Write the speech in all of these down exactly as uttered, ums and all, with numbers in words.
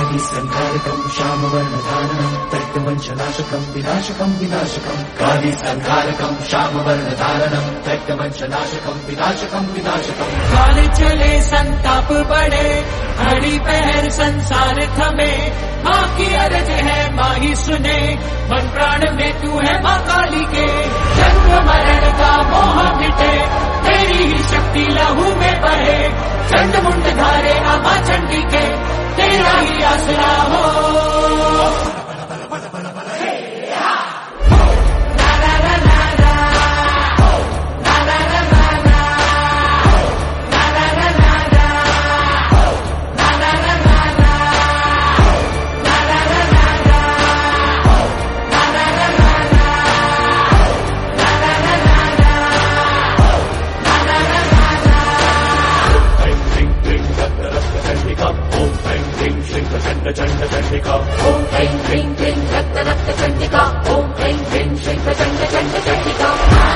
कालीसंहारकं श्यामवर्णधारणं दैत्यवंशनाशकं विनाशकं विनाशकं कालीसंहारकं श्यामवर्णधारणं दैत्यवंशनाशकं विनाशकं विनाशकं। काल चले संताप बढ़े घड़ी पहर संसार थमे, माँ की अर्ज है माँ ही सुने, मन प्राण में तू है माँ काली के। जन्म मरण का मोह मिटे, तेरी ही शक्ति लहू में बहे, चंड मुंड धारे अमा चंडी के, तेरा ही आसरा हो। चंड चंडिका ओम ऐं ह्रीं क्लीं रक्त रक्त चंडिका ओम ऐं ह्रीं श्रीं प्रचंड चंड चंडिका।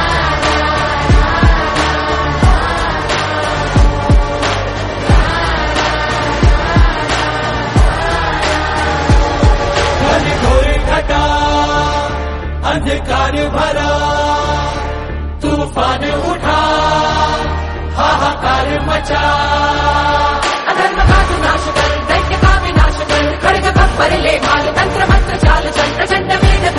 घोर घटा अंधकार भरा, तूफान उठा हाहाकार मचा, अधर्म का तू नाश कर, दैत्य का विनाश कर, खड्ग बब्बर ले माल, तंत्र मंत्र चाल चल, प्रचंड वेद